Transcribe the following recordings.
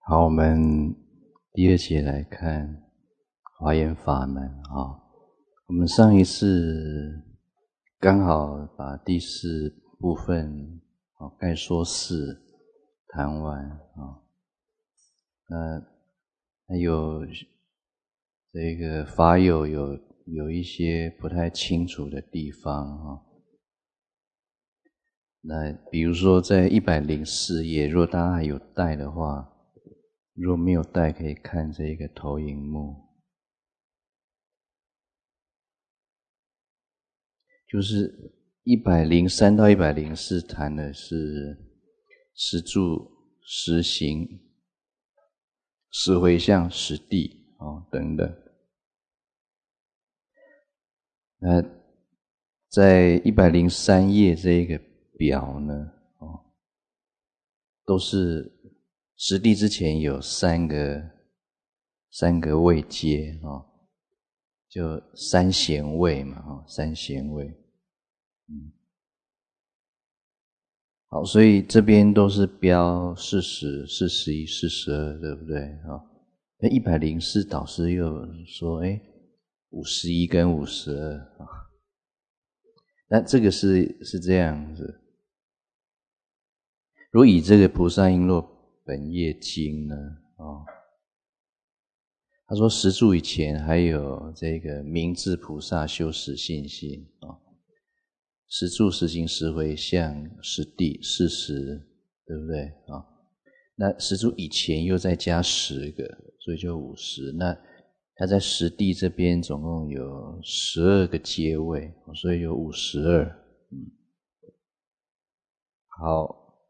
好，我们第二节来看华严法门啊。我们上一次刚好把第四部分概说四谈完啊。那还有这个法友有一些不太清楚的地方啊。那比如说在104页，如果大家还有带的话，如果没有带可以看这个投影幕，就是103到104谈的是十住、十行、十回向、十地等等。那在103页这个表呢都是十地之前有三个位阶就三贤位嘛三贤位。好，所以这边都是标40、41、42，对不对那104导师又说51跟52那这个是这样子。如果以这个菩萨璎珞本业经呢他说十住以前还有这个明智菩萨修十信心十住、十行、十回向、十地、40，对不对那十住以前又再加10个，所以就50。那他在十地这边总共有12个阶位，所以有52。好，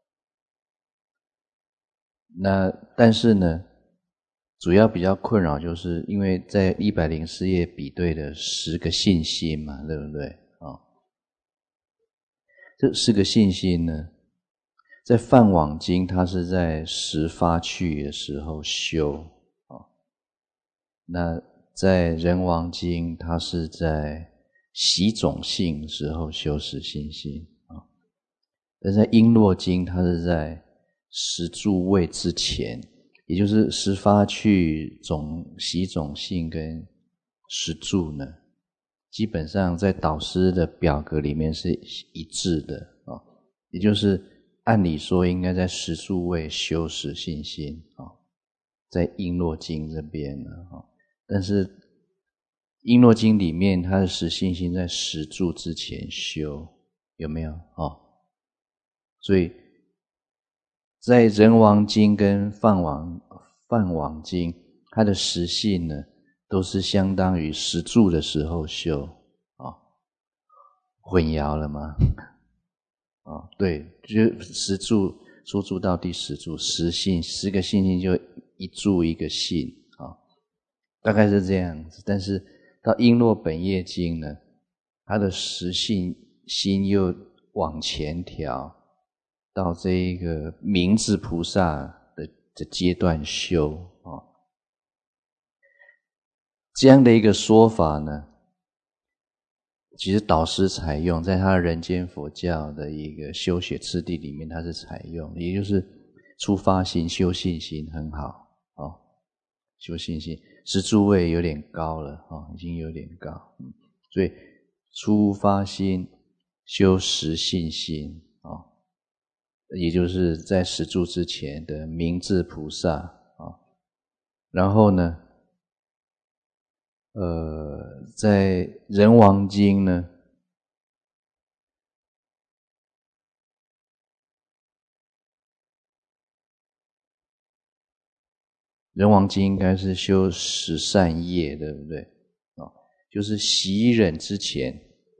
那但是呢，主要比较困扰就是因为在104页比对的10个信心嘛，对不对这10个信心呢，在梵网经它是在10发趣的时候修那在人王经它是在习种性时候修十信心但在璎珞经它是在十住位之前，也就是10发趣习种性跟十住呢基本上在导师的表格里面是一致的也就是按理说应该在十住位修十信心在璎珞经这边呢但是璎珞经里面它的十信心在十住之前修，有没有所以在人王经跟梵网经它的十信呢都是相当于十住的时候修混淆了吗对，就十住初住到第十住10个信心就一住一个信大概是这样子。但是到璎珞本业经呢，它的十信心又往前调到这一个明智菩萨的阶段修这样的一个说法呢，其实导师采用在他的人间佛教的一个修学次第里面，他是采用，也就是初发心修信心很好修信心十住位有点高了已经有点高所以初发心修十信心也就是在十住之前的明智菩萨然后呢在人王经呢人王经应该是修十善业，对不对就是习忍之前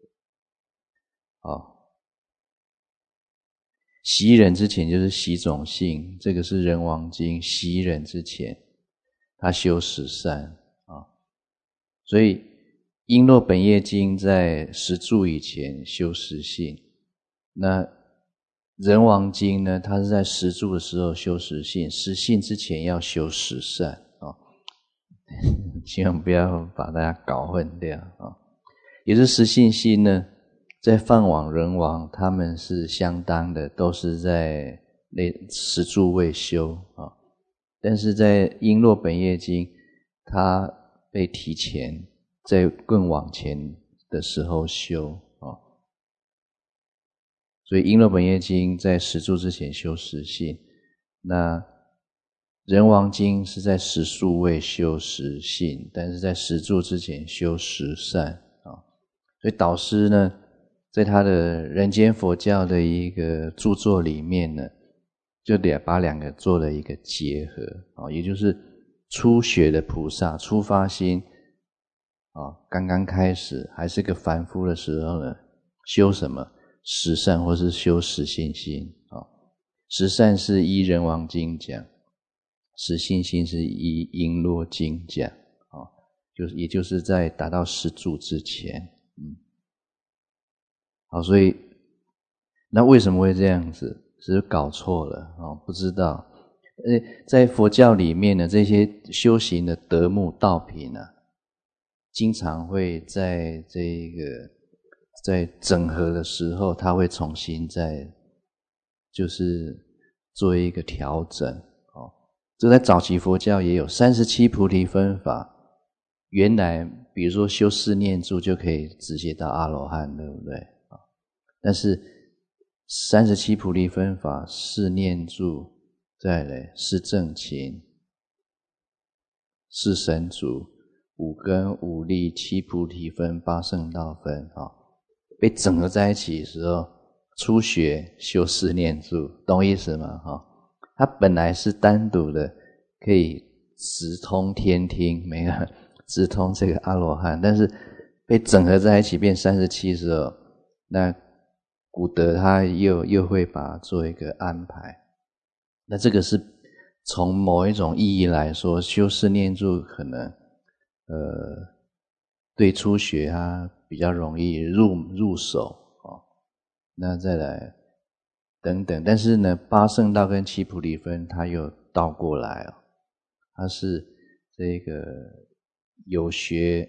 习忍之前就是习种性，这个是人王经习忍之前他修十善所以璎珞本业经在十住以前修十信，那人王经呢，它是在十住的时候修十信，十信之前要修十善希望不要把大家搞混掉也是十信心呢，在梵网、人王他们是相当的，都是在十住位修但是在璎珞本业经它被提前在更往前的时候修所以璎珞本业经在十住之前修十信，那人王经是在十数位修十信，但是在十住之前修十善所以导师呢在他的人间佛教的一个著作里面呢，就得把两个做了一个结合也就是初学的菩萨初发心刚刚开始还是个凡夫的时候呢，修什么十善或是修十信心十善是依人王经讲，十信心是依璎珞经讲也就是在达到十住之前好，所以那为什么会这样子？只是搞错了不知道。在佛教里面呢，这些修行的德目道品经常会在在整合的时候，它会重新就是做一个调整这在早期佛教也有37菩提分法，原来比如说修四念住就可以直接到阿罗汉，对不对？但是37菩提分法四念住，再来四正勤、四神足、五根、五力、七菩提分、八圣道分被整合在一起的时候，初学修四念住，懂意思吗？它本来是单独的可以直通天听，没有直通这个阿罗汉，但是被整合在一起变37时候，那古德他又会把它做一个安排。那这个是从某一种意义来说，修四念住可能对初学它比较容易入手那再来等等，但是呢八圣道跟七菩提分它又倒过来它是这个有学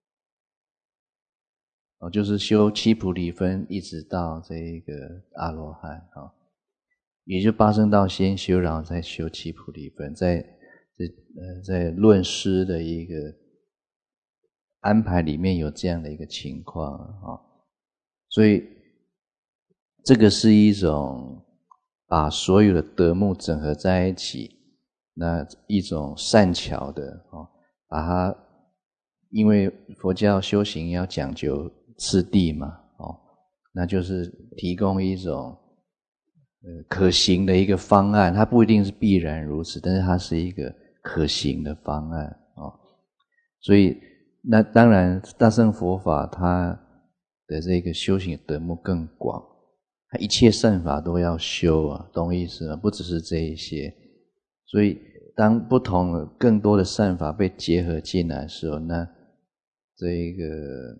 就是修七菩提分一直到这个阿罗汉也就八圣道先修，然后再修七菩提分，在论师的一个安排里面有这样的一个情况所以这个是一种把所有的德目整合在一起，那一种善巧的把它，因为佛教修行要讲究次第嘛那就是提供一种可行的一个方案，它不一定是必然如此，但是它是一个可行的方案所以那当然大乘佛法它的这个修行德目更广，它一切善法都要修懂意思吗？不只是这一些，所以当不同更多的善法被结合进来的时候，那这个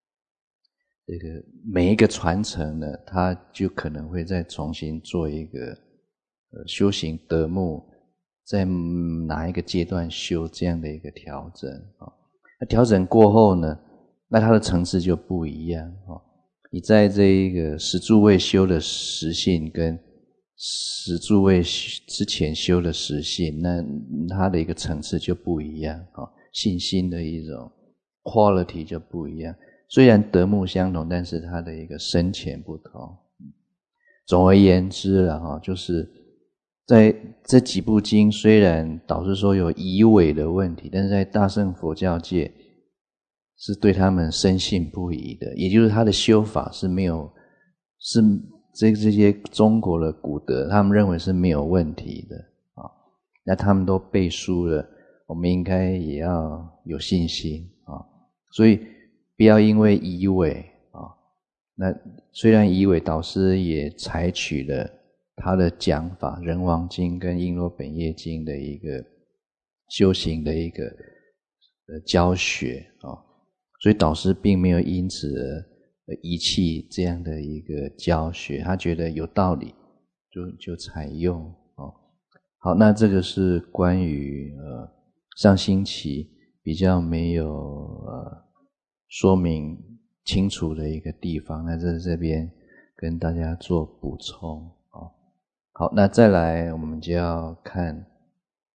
每一个传承呢，它就可能会再重新做一个修行德目，在哪一个阶段修这样的一个调整那调整过后呢，那它的层次就不一样你在这一个十住位修的十信跟十住位之前修的十信，那它的一个层次就不一样信心的一种 quality 就不一样。虽然德目相同，但是它的一个深浅不同。总而言之就是在这几部经，虽然导师说有疑伪的问题，但是在大乘佛教界是对他们深信不疑的，也就是他的修法是没有，是这些中国的古德他们认为是没有问题的那他们都背书了，我们应该也要有信心所以不要因为疑伪那虽然疑伪导师也采取了他的讲法人王经跟璎珞本业经的一个修行的一个教学所以导师并没有因此而遗弃这样的一个教学，他觉得有道理就采用好，那这个是关于上星期比较没有说明清楚的一个地方，那在这边跟大家做补充好，那再来我们就要看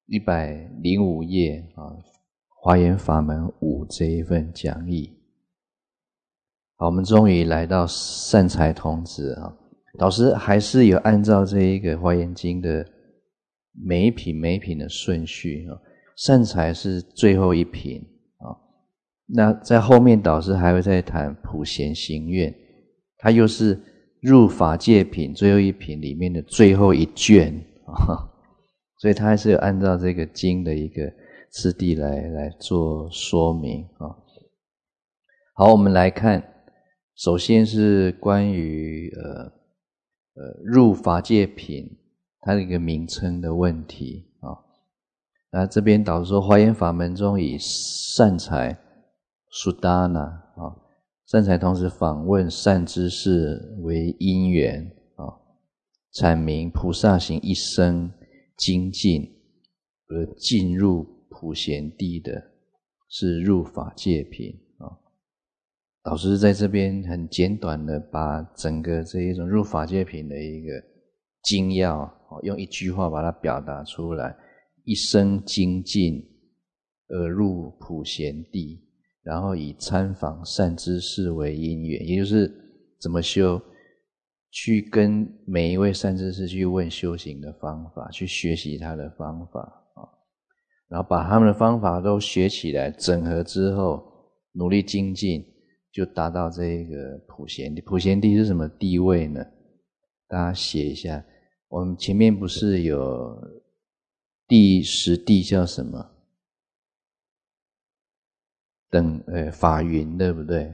105页华严法门5这一份讲义。好，我们终于来到善财童子导师还是有按照这一个华严经的每一品的顺序善财是最后一品那在后面导师还会再谈普贤行愿，它又是入法界品最后一品里面的最后一卷所以它还是有按照这个经的一个次第来做说明好，我们来看，首先是关于入法界品它的一个名称的问题那这边导师说，华严法门中以善财苏达那善财童子访问善知识为因缘阐明菩萨行一生精进而进入普贤地的是入法界品导师在这边很简短的把整个这一种入法界品的一个精要用一句话把它表达出来，一生精进而入普贤地，然后以参访善知识为因缘，也就是怎么修，去跟每一位善知识去问修行的方法，去学习他的方法然后把他们的方法都学起来，整合之后努力精进，就达到这个普贤地。普贤地是什么地位呢？大家写一下，我们前面不是有第10地叫什么？法云，对不对？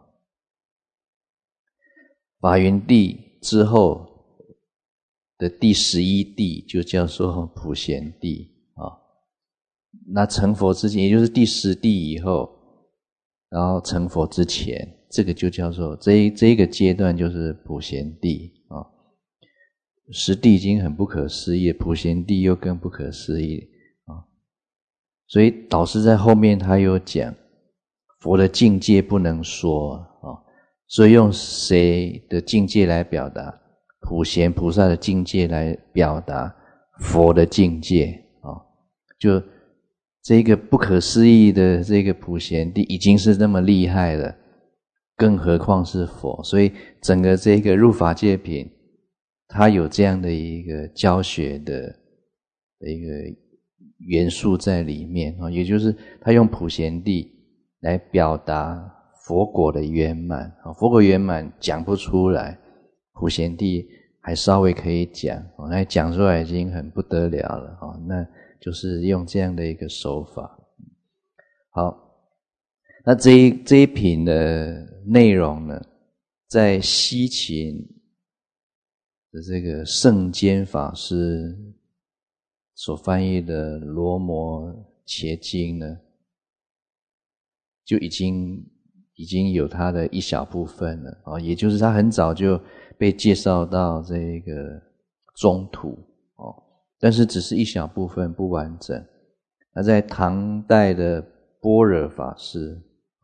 法云地之后的第11地就叫做普贤地那成佛之前，也就是第10地以后，然后成佛之前，这个就叫做这个阶段就是普贤地10地已经很不可思议了，普贤地又更不可思议所以导师在后面他有讲，佛的境界不能说所以用谁的境界来表达？普贤菩萨的境界来表达佛的境界就这个不可思议的这个普贤地已经是那么厉害了，更何况是佛。所以整个这个入法界品它有这样的一个教学的一个元素在里面也就是他用普贤地来表达佛果的圆满佛果圆满讲不出来，普贤地还稍微可以讲那讲出来已经很不得了了那就是用这样的一个手法。好，那这一品的内容呢，在西秦的这个圣坚法师所翻译的罗摩诘经呢，就已经有它的一小部分了也就是它很早就被介绍到这个中土但是只是一小部分，不完整。那在唐代的般若法师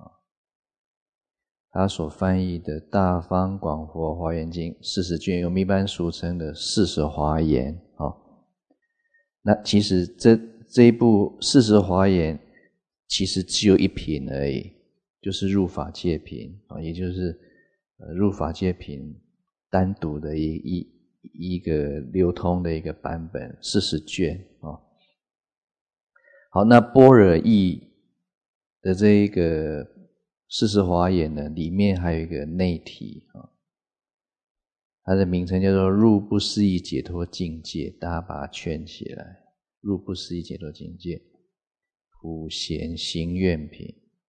他所翻译的《大方广佛华严经》40卷，我们一般俗称的40华严那其实这一部40华严其实只有一品而已，就是入法界品也就是入法界品单独的一个流通的一个版本，40卷好，那般若义的这一个40华严呢，里面还有一个内题它的名称叫做入不思议解脱境界，大家把它圈起来，入不思议解脱境界普贤行愿品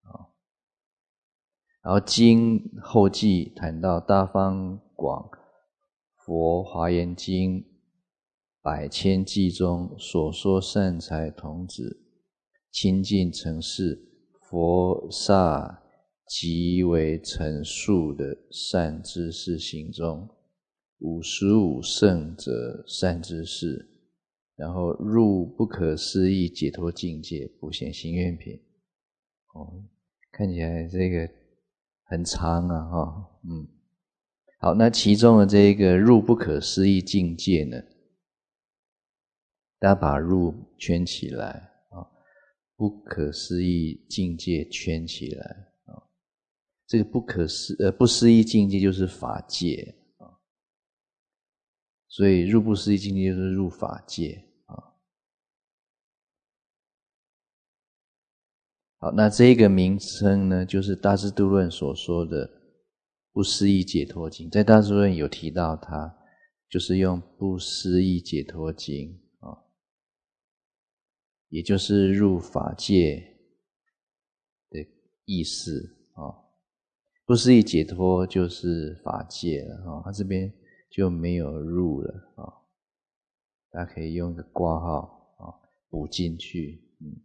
然后经后记谈到大方广佛华严经百千记中所说善财童子亲近成事佛刹极为陈述的善知识行中55圣者善知识，然后入不可思议解脱境界普贤行愿品看起来这个很长好，那其中的这个入不可思议境界呢， 大家把入圈起来啊，不可思议境界圈起来啊。这个不思议境界就是法界啊，所以入不思议境界就是入法界啊。好，那这个名称呢，就是大智度论所说的不思议解脱经。在大智度论有提到它，就是用不思议解脱经啊，也就是入法界的意思啊。不思议解脱就是法界了啊，它这边就没有入了啊，大家可以用一个括号啊补进去。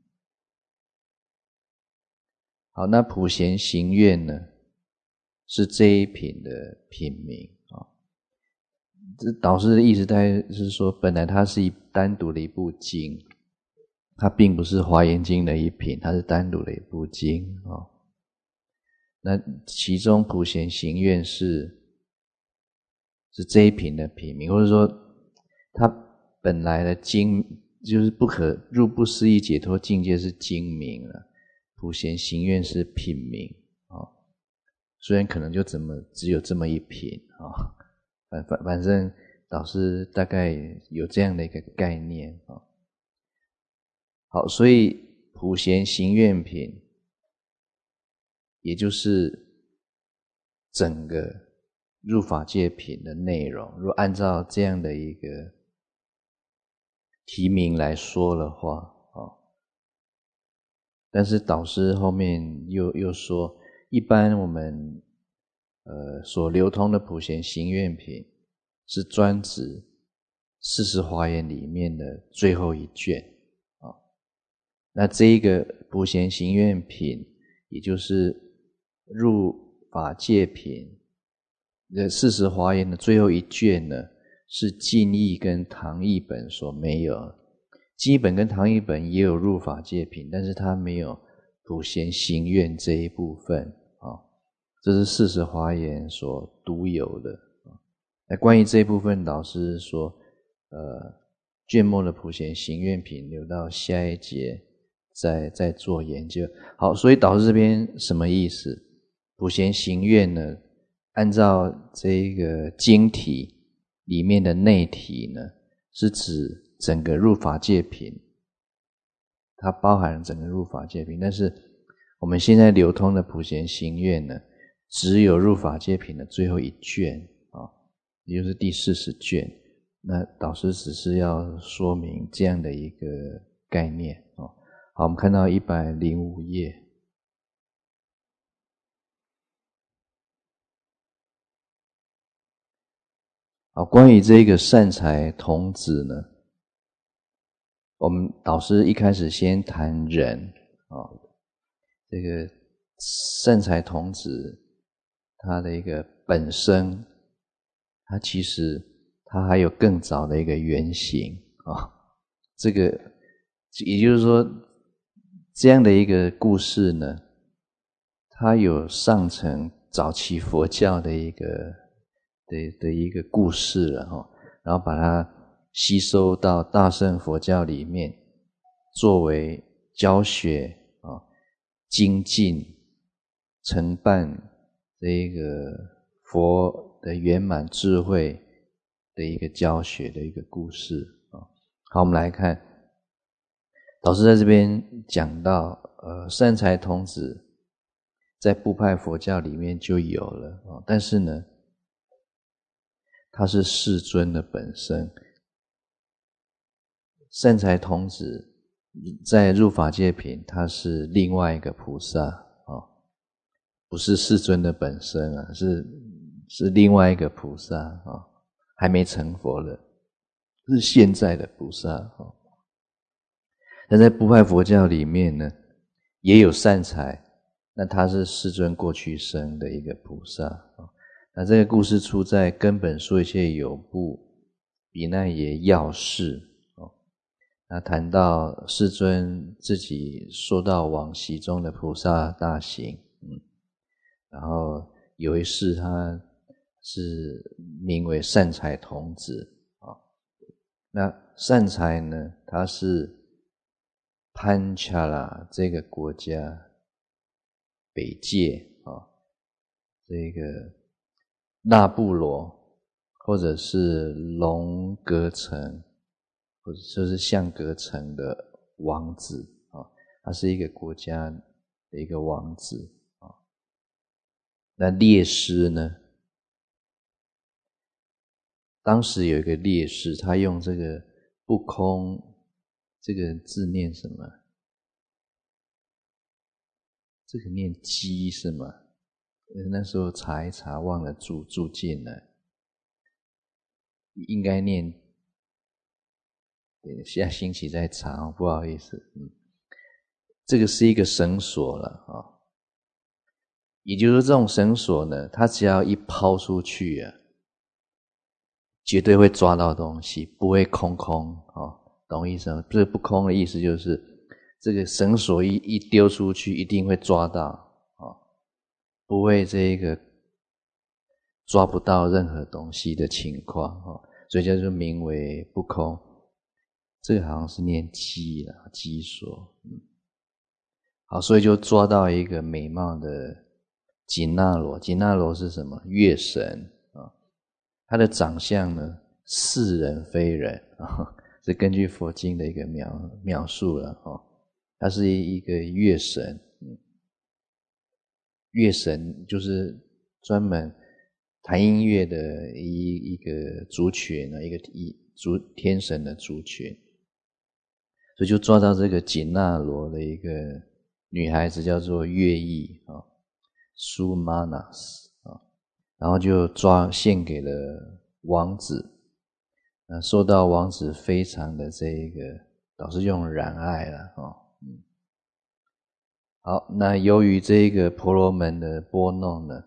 好，那普贤行愿呢，是这一品的品名啊。这导师的意思大概是说，本来它是单独的一部经，它并不是华严经的一品，它是单独的一部经啊。那其中普贤行愿是这一品的品名，或者说它本来的经就是入不思议解脱境界是经名了，普贤行愿是品名啊。虽然可能就只有这么一品啊，反正导师大概有这样的一个概念啊。好，所以普贤行愿品，也就是整个入法界品的内容。如果按照这样的一个题名来说的话啊，但是导师后面又说，一般我们所流通的普贤行愿品是专指40华严里面的最后一卷啊。那这一个普贤行愿品，也就是入法界品这40华严的最后一卷呢，是净义跟唐译本所没有。净义本跟唐译本也有入法界品，但是它没有普贤行愿这一部分啊，这是40华严所独有的。那关于这一部分，导师说卷末的普贤行愿品留到下一节再做研究。好，所以导师这边什么意思？普贤行愿呢，按照这个经题里面的内题呢，是指整个入法界品，它包含了整个入法界品。但是我们现在流通的普贤行愿呢，只有入法界品的最后一卷啊，也就是第40卷。那导师只是要说明这样的一个概念啊。好，我们看到105页。好，关于这个善财童子呢，我们导师一开始先谈人啊，这个善财童子他的一个本身，他其实他还有更早的一个原型啊。这个也就是说，这样的一个故事呢，它有上层早期佛教的一个故事了哈，然后把它吸收到大乘佛教里面，作为教学啊、精进、承办这个佛的圆满智慧的一个教学的一个故事啊。好，我们来看，导师在这边讲到，善财童子在部派佛教里面就有了啊，但是呢，他是世尊的本身。善财童子在入法界品，他是另外一个菩萨啊，不是世尊的本身啊，是另外一个菩萨啊，还没成佛的，是现在的菩萨啊。但在部派佛教里面呢，也有善财，那他是世尊过去生的一个菩萨啊。那这个故事出在《根本说一切有部比奈耶要事》哦。那谈到世尊自己说到往昔中的菩萨大行，然后有一世他是名为善财童子啊。那善财呢，它是潘恰拉这个国家北界这个那布罗或者是龙格城或者就是象格城的王子他是一个国家的一个王子那列师呢，当时有一个烈士，他用这个不空这个字念什么？这个念机是吗？那时候查一查忘了注进来，应该念，下星期再查，不好意思。这个是一个绳索了也就是说这种绳索呢，它只要一抛出去绝对会抓到东西，不会空懂意思吗？这不空的意思就是这个绳索一丢出去一定会抓到不会这个抓不到任何东西的情况所以叫做名为不空。这个好像是念机啦，机索好，所以就抓到一个美貌的紧那罗。紧那罗是什么？月神他的长相呢，似人非人是根据佛经的一个描述了他是一个月神乐神就是专门弹音乐的一个族群一个天神的族群，所以就抓到这个紧那罗的一个女孩子叫做乐意苏玛纳斯然后就献给了王子受到王子非常的这个导师用染爱了好，那由于这个婆罗门的拨弄呢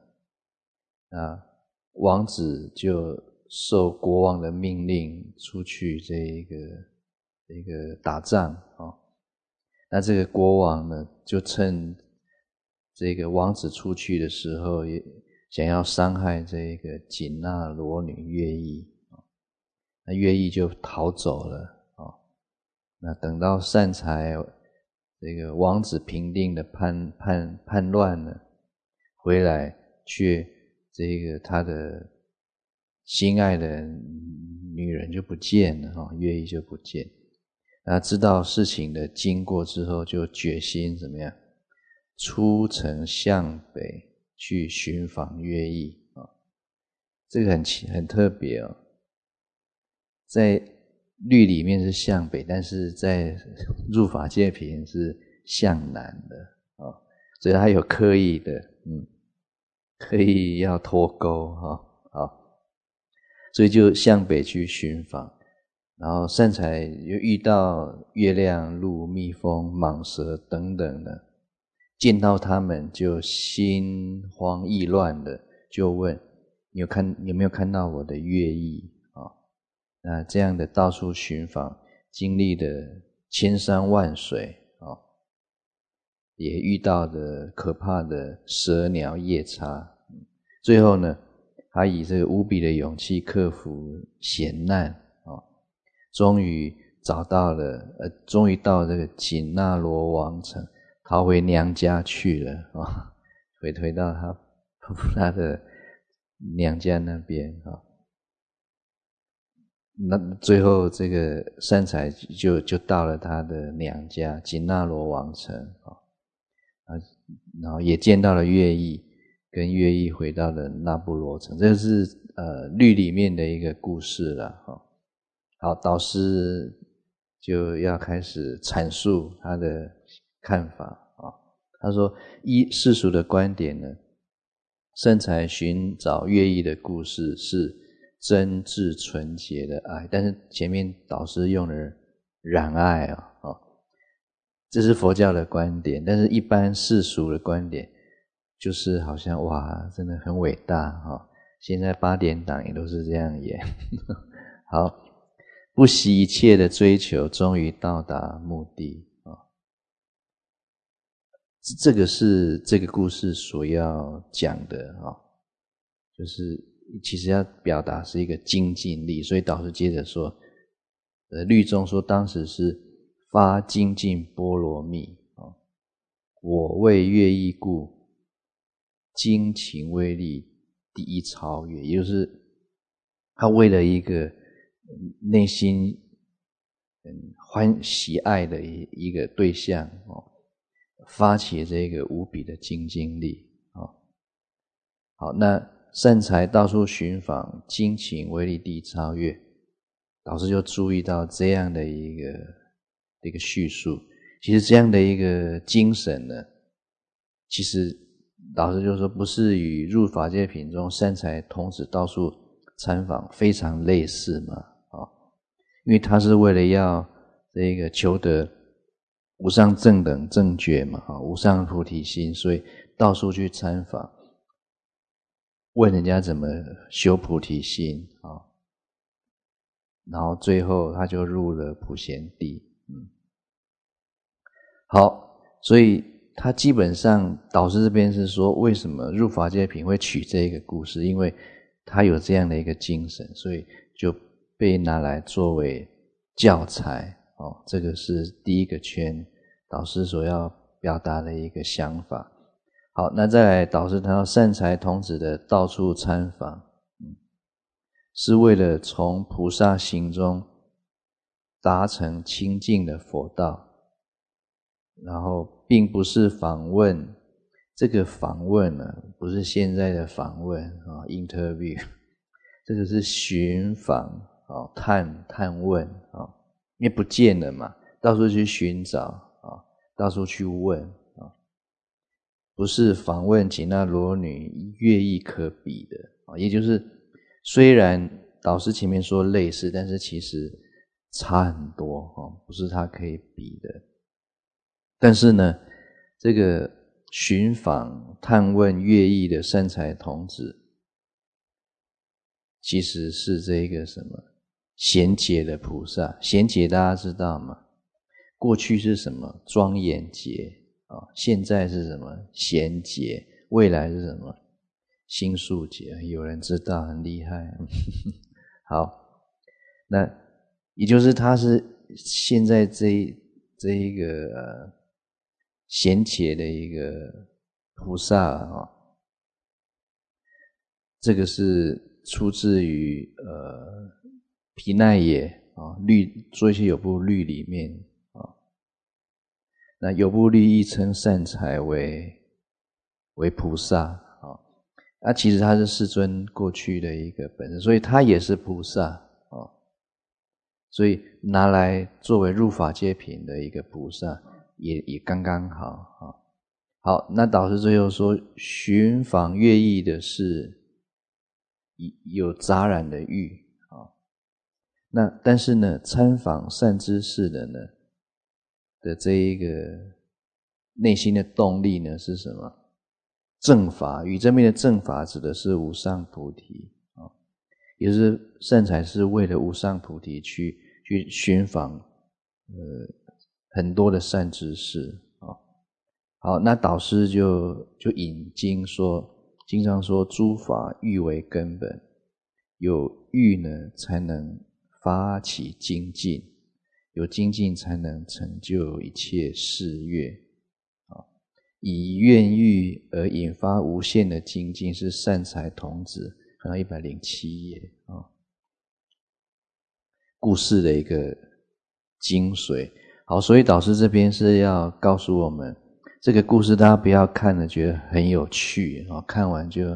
王子就受国王的命令出去这个打仗那这个国王呢就趁这个王子出去的时候也想要伤害这个紧那罗女乐意那乐意就逃走了那等到善财这个王子平定的叛乱呢回来，却这个他的心爱的女人就不见了乐意就不见。那知道事情的经过之后，就决心怎么样？出城向北去寻访乐意这个很特别在律里面是向北，但是在入法界品是向南的所以他有刻意的刻意要脱钩所以就向北去寻访，然后善财又遇到月亮、鹿、蜜蜂、蟒蛇等等的，见到他们就心慌意乱的，就问有没有看到我的乐意那这样的到处寻访，经历的千山万水也遇到的可怕的蛇鸟夜叉最后呢他以这个无比的勇气克服险难终于找到了终于到这个紧那罗王城，逃回娘家去了回到他的娘家那边那最后这个善财就到了他的娘家紧那罗王城然后也见到了乐意，跟乐意回到了那布罗城，这是律里面的一个故事了好，导师就要开始阐述他的看法他说依世俗的观点呢，善财寻找乐意的故事是真挚纯洁的爱，但是前面导师用了染爱这是佛教的观点，但是一般世俗的观点就是好像哇真的很伟大现在8点档也都是这样演好，不惜一切的追求，终于到达目的这个是这个故事所要讲的就是其实要表达是一个精进力，所以导师接着说律宗说当时是发精进波罗蜜，我为乐意故，精勤威力第一超越，也就是他为了一个内心喜爱的一个对象发起这个无比的精进力。好，那善财到处寻访，精勤威力第一超越，导师就注意到这样的一个叙述。其实这样的一个精神呢，其实导师就说不是与入法界品中善财童子到处参访非常类似嘛？因为他是为了要这个求得无上正等正觉嘛，无上菩提心，所以到处去参访，问人家怎么修菩提心然后最后他就入了普贤地。好，所以他基本上导师这边是说，为什么入法界品会取这个故事，因为他有这样的一个精神，所以就被拿来作为教材。这个是第一个圈导师所要表达的一个想法。好，那再来导师谈到善财童子的到处参访，是为了从菩萨行中达成清净的佛道，然后并不是访问。这个访问呢，不是现在的访问interview， 这个是寻访探问因为不见了嘛，到处去寻找到处去问不是访问紧那罗女乐意可比的也就是虽然导师前面说类似，但是其实差很多不是他可以比的。但是呢，这个寻访探问乐意的善财童子，其实是这个什么贤劫的菩萨。贤劫大家知道吗？过去是什么庄严劫现在是什么贤劫，未来是什么心术劫，有人知道很厉害好，那也就是他是现在这一个贤劫的一个菩萨这个是出自于毗奈耶做一些有部律里面那有部律亦称善财为菩萨其实他是世尊过去的一个本身，所以他也是菩萨所以拿来作为入法界品的一个菩萨也刚刚好好，那导师最后说，寻访乐意的是有杂染的欲那但是呢，参访善知识的呢的这一个内心的动力呢是什么？正法。与这边的正法指的是无上菩提也就是善财是为了无上菩提去寻访很多的善知识好，那导师就引经说，经上说诸法欲为根本，有欲呢才能发起精进，有精进才能成就一切事业以愿欲而引发无限的精进，是善财童子看到107页故事的一个精髓。好，所以导师这边是要告诉我们，这个故事大家不要看了觉得很有趣看完就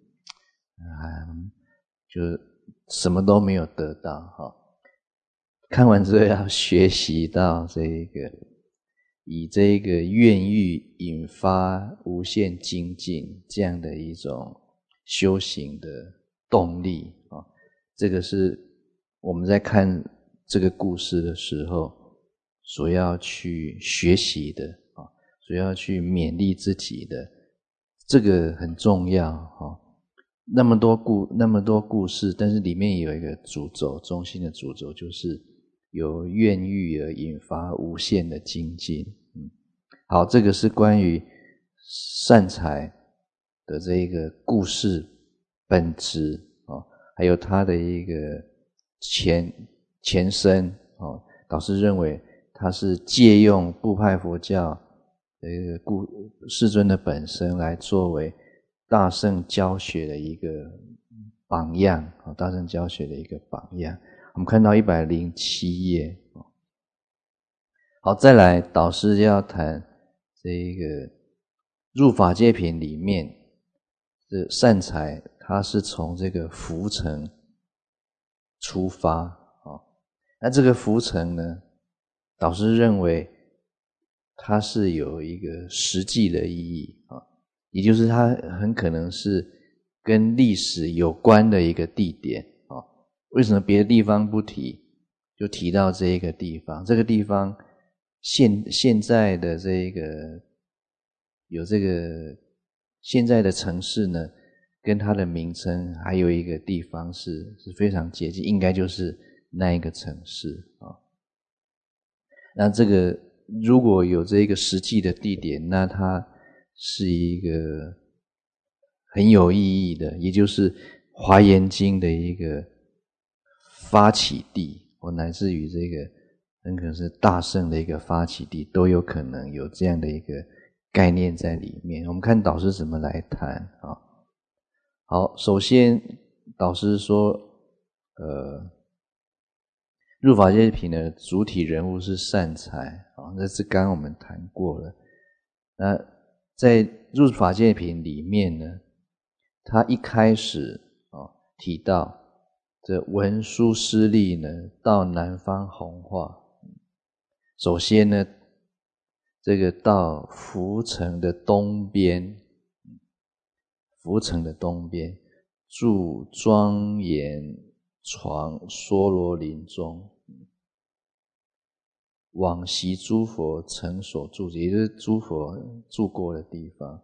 就什么都没有得到看完之后要学习到这个以这个愿欲引发无限精进这样的一种修行的动力这个是我们在看这个故事的时候所要去学习的所要去勉励自己的，这个很重要那么多故事，但是里面有一个主轴，中心的主轴就是有愿欲而引发无限的精进好，这个是关于善财的这一个故事本质还有它的一个前身导师认为它是借用部派佛教的一个世尊的本身来作为大乘教学的一个榜样，大乘教学的一个榜样。我们看到107页。好，再来导师要谈这一个入法界品里面的善财，它是从这个浮尘出发。那这个浮尘呢，导师认为它是有一个实际的意义，也就是它很可能是跟历史有关的一个地点。为什么别的地方不提，就提到这一个地方？这个地方现在的这个有这个现在的城市呢，跟它的名称还有一个地方是非常接近，应该就是那一个城市那这个如果有这个实际的地点，那它是一个很有意义的，也就是《华严经》的一个发起地，乃至于这个很可能是大乘的一个发起地，都有可能有这样的一个概念在里面。我们看导师怎么来谈好，首先导师说入法界品的主体人物是善财，这是刚刚我们谈过了。那在入法界品里面呢，他一开始提到这文殊师利呢到南方弘化。首先呢，这个到浮城的东边，住庄严床娑罗林中，往昔诸佛曾所住，也就是诸佛住过的地方，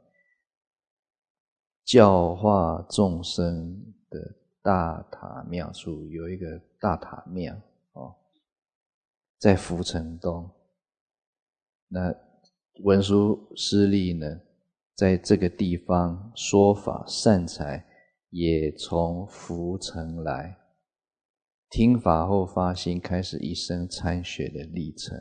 教化众生的大塔庙处有一个大塔庙在浮城东。那文殊师利呢，在这个地方说法，善财也从浮城来，听法后发心，开始一生参学的历程。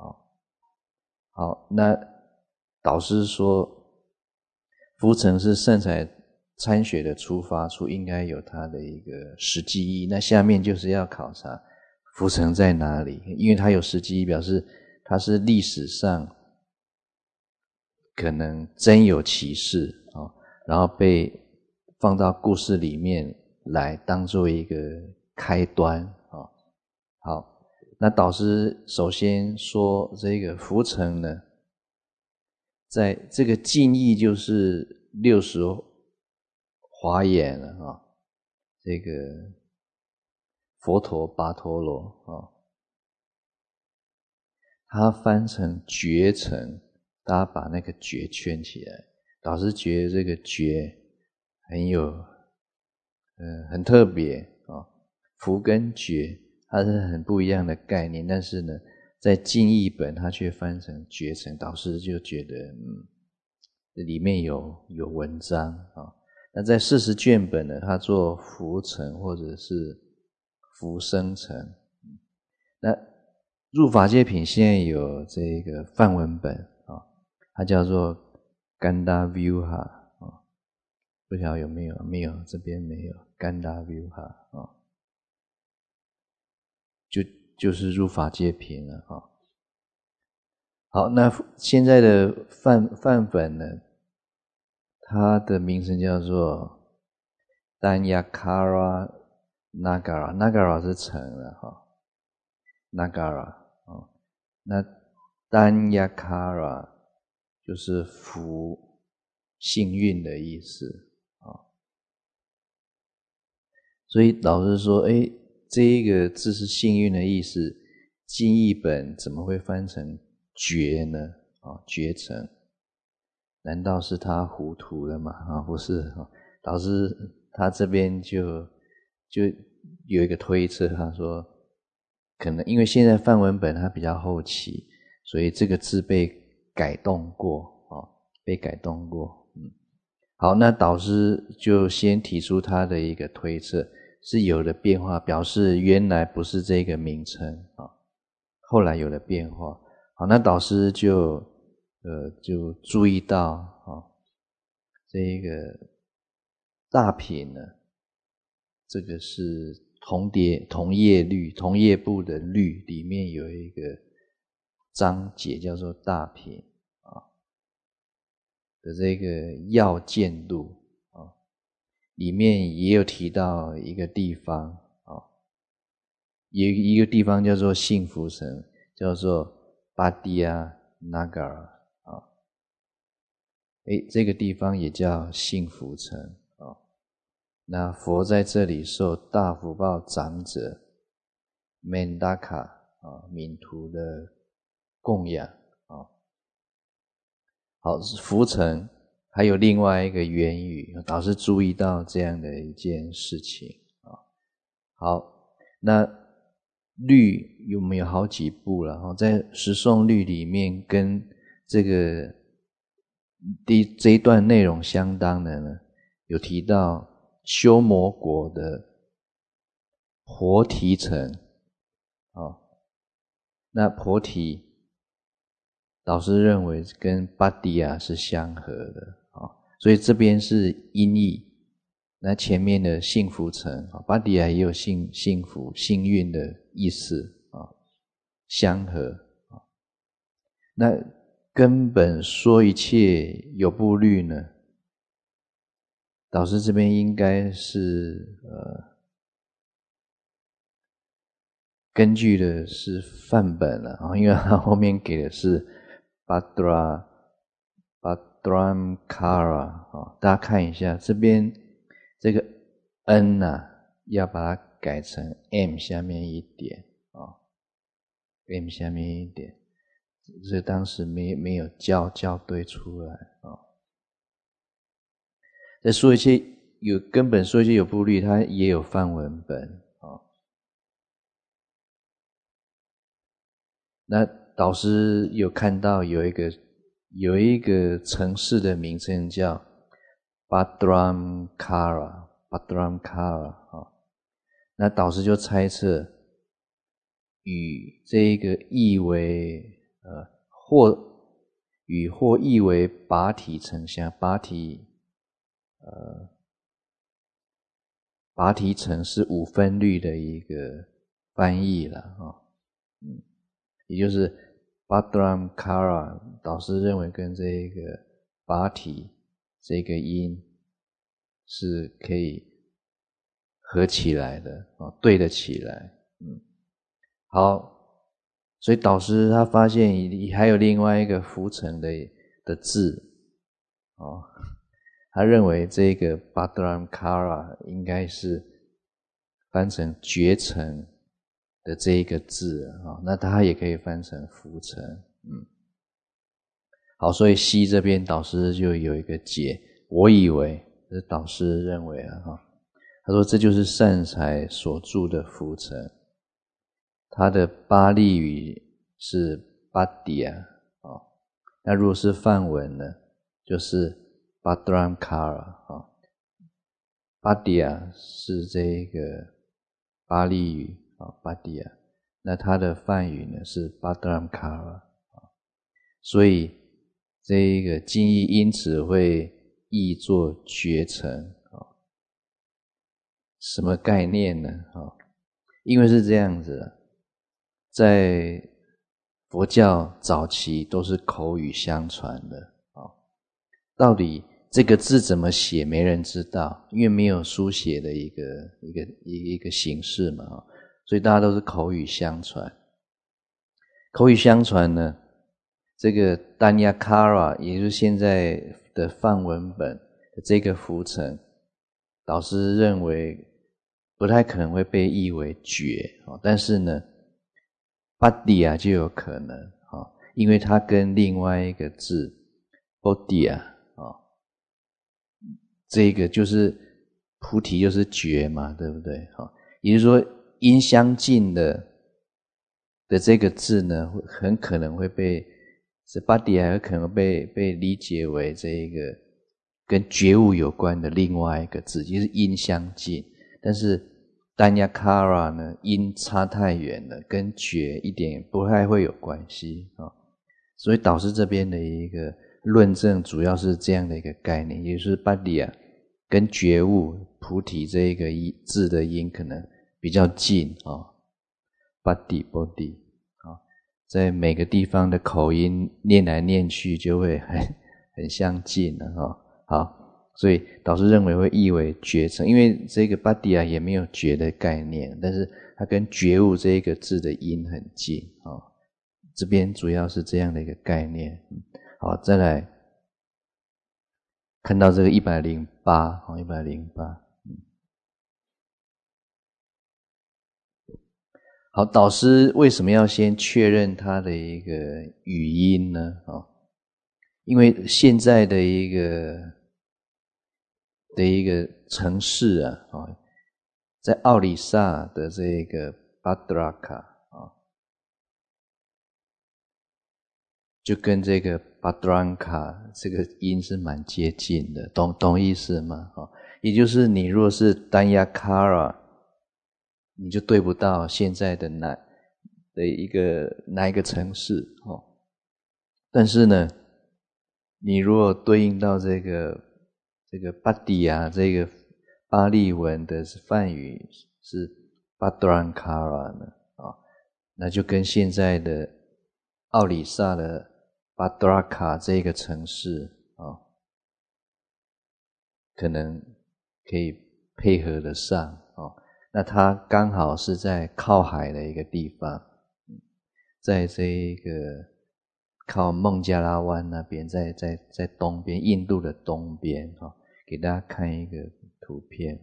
好，那导师说浮城是善财参学的出发处，应该有它的一个实际意义。那下面就是要考察浮城在哪里，因为它有实际意义，表示它是历史上可能真有其事然后被放到故事里面来当做一个开端好，那导师首先说这个浮城呢，在这个近义就是60华严了这个佛陀跋陀罗他翻成觉城，大家把那个觉圈起来。导师觉得这个觉很特别浮跟觉它是很不一样的概念，但是呢在近义本它却翻成觉城，导师就觉得里面有文章那在40卷本呢，它做浮城或者是浮生城。那入法界品现在有这个梵文本它叫做甘达 Vyuha 不晓得有没有？没有，这边没有甘达 Vyuha 就是入法界品了好，那现在的梵本呢，它的名称叫做 Danyakara Nagara， Nagara 是城了Nagara那 Danyakara 就是福幸运的意思所以老师说这一个字是幸运的意思，近义本怎么会翻成觉呢觉城，难道是他糊涂了吗不是老师他这边就有一个推测，他说可能因为现在梵文本它比较后期，所以这个字被改动过好，那导师就先提出他的一个推测，是有了变化，表示原来不是这个名称后来有了变化。好，那导师就注意到这个大品呢，这个是同业律，同业部的律里面有一个章节叫做大品的这个要件录里面也有提到一个地方有一个地方叫做幸福城，叫做巴迪亚那嘎尔这个地方也叫幸福城那佛在这里受大福报长者曼达卡敏图的供养好，福城还有另外一个言语，导师注意到这样的一件事情好，那律有没有好几部了在十诵律里面跟这个这一段内容相当的呢，有提到修摩国的婆提城那婆提导师认为跟巴迪亚是相合的所以这边是音译，那前面的幸福城巴迪亚也有幸福幸运的意思相合那根本说一切有部律呢，导师这边应该是根据的是范本了因为他后面给的是Bhadram Kara 大家看一下这边这个 N 要把它改成 M 下面一点M 下面一点，所以当时没有校对出来再说一些根本说一些有部律，它也有范文本那导师有看到有一个城市的名称叫 Bhadram Kara 那导师就猜测与这个译为或译为拔提城相，拔提城是五分律的一个翻译了也就是 Bhadram Kara 导师认为跟这个拔提这个音是可以合起来的对得起来好，所以导师他发现还有另外一个浮城的字他认为这个 Bhadram Kara 应该是翻成绝城的这一个字那它也可以翻成浮城好，所以西这边导师就有一个解，我以为这是导师认为他说这就是善财所住的浮城，它的巴利语是巴迪亚那如果是梵文呢就是 Bhadram Kara 巴迪亚是这个巴利语巴迪亚，那它的梵语呢是 Bhadram Kara 所以这个经义因此会译作绝城什么概念呢因为是这样子的，在佛教早期都是口语相传的到底这个字怎么写没人知道，因为没有书写的一个形式嘛所以大家都是口语相传。口语相传呢，这个丹亚卡拉也就是现在的梵文本的这个浮城，导师认为不太可能会被译为绝但是呢巴迪亚就有可能因为它跟另外一个字波迪亚这个就是菩提就是觉嘛，对不对也就是说音相近的这个字呢很可能会被巴迪亚可能被理解为这个跟觉悟有关的另外一个字，就是音相近，但是丹亚卡拉呢音差太远了，跟觉一点不太会有关系所以导师这边的一个论证主要是这样的一个概念，也就是巴迪亚跟觉悟菩提这一个字的音可能比较近巴迪波迪在每个地方的口音念来念去就会很相近了好，所以导师认为会译为觉成，因为这个巴迪亚也没有觉的概念，但是它跟觉悟这一个字的音很近这边主要是这样的一个概念好，再来看到这个108 108好，导师为什么要先确认它的一个语音呢因为现在的一个城市在奥里萨的这个巴德拉卡就跟这个巴德兰卡这个音是蛮接近的，懂意思吗也就是你若是丹亚卡拉你就对不到现在的哪一个城市但是呢你如果对应到这个巴迪亚这个巴利文的梵语是巴德兰卡拉呢那就跟现在的奥里萨的巴德拉卡这个城市可能可以配合得上那它刚好是在靠海的一个地方在这个靠孟加拉湾那边在东边，印度的东边给大家看一个图片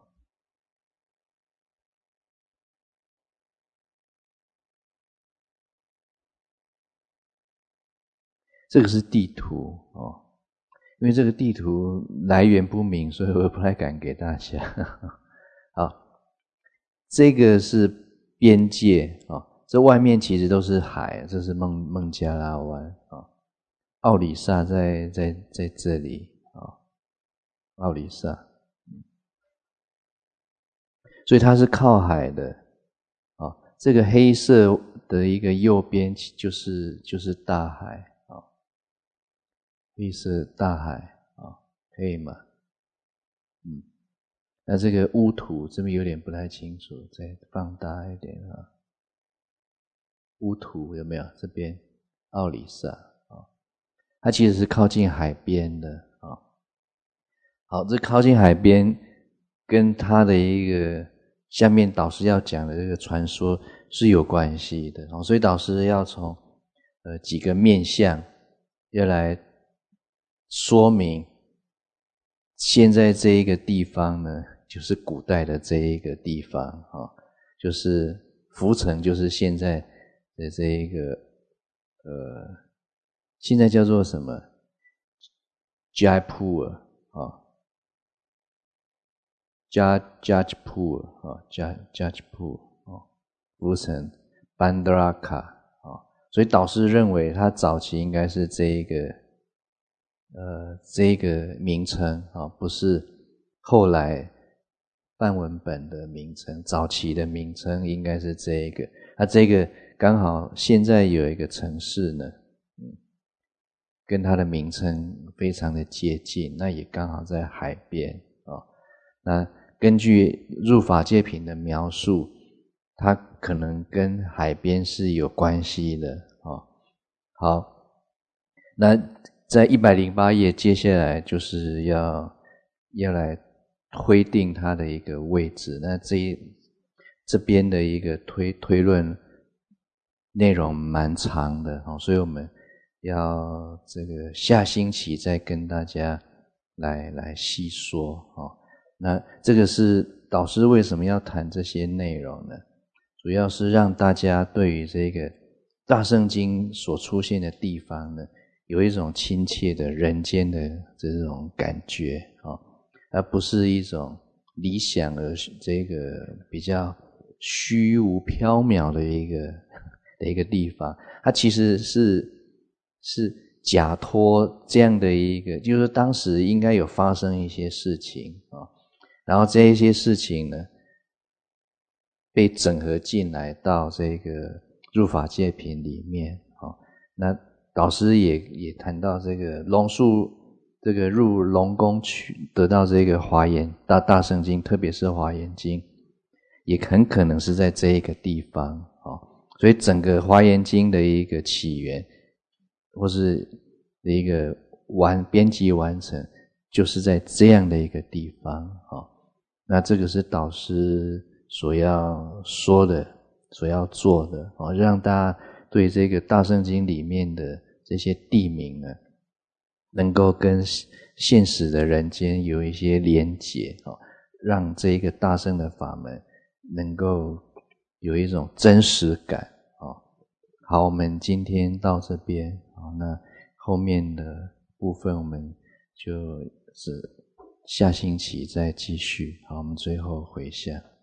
这个是地图因为这个地图来源不明，所以我不太敢给大家好，这个是边界这外面其实都是海，这是孟加拉湾奥里萨在这里奥里萨所以它是靠海的这个黑色的一个右边就是大海黑色大海可以吗那这个乌土这边有点不太清楚，再放大一点乌土有没有？这边奥里萨它其实是靠近海边的好，这靠近海边跟它的一个下面导师要讲的这个传说是有关系的所以导师要从几个面向要来说明现在这一个地方呢就是古代的这一个地方就是浮城，就是现在的这一个现在叫做什么 Jaipur Jajpur 浮城 Bandaraka 所以导师认为他早期应该是这个名称不是后来梵文本的名称，早期的名称应该是这个这个刚好现在有一个城市呢跟它的名称非常的接近，那也刚好在海边那根据入法界品的描述，它可能跟海边是有关系的好，那在108页接下来就是要来推定它的一个位置，那这边的一个推论内容蛮长的所以我们要这个下星期再跟大家来细说那这个是导师为什么要谈这些内容呢？主要是让大家对于这个大圣经所出现的地方呢有一种亲切的人间的这种感觉而不是一种理想而这个比较虚无缥缈的一个地方，它其实是假托这样的一个，就是当时应该有发生一些事情然后这一些事情呢被整合进来到这个入法界品里面。那导师也谈到这个龙树这个入龙宫去得到这个华严大圣经，特别是华严经，也很可能是在这一个地方。所以整个华严经的一个起源或是一个编辑完成，就是在这样的一个地方。那这个是导师所要说的，所要做的，让大家对这个大圣经里面的这些地名呢，能够跟现实的人间有一些连结，让这个大圣的法门能够有一种真实感。好，我们今天到这边，那后面的部分我们就是下星期再继续。好，我们最后回向。